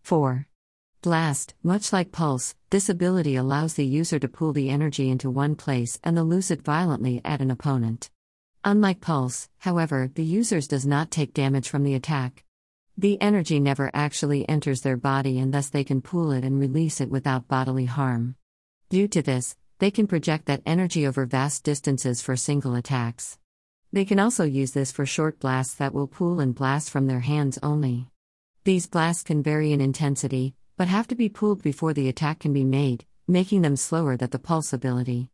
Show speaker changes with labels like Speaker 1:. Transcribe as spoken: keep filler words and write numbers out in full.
Speaker 1: four. Blast. Much like Pulse, this ability allows the user to pool the energy into one place and then loose it violently at an opponent. Unlike Pulse, however, the user does not take damage from the attack. The energy never actually enters their body and thus they can pool it and release it without bodily harm. Due to this, they can project that energy over vast distances for single attacks. They can also use this for short blasts that will pool and blast from their hands only. These blasts can vary in intensity, but have to be pooled before the attack can be made, making them slower than the Pulse ability.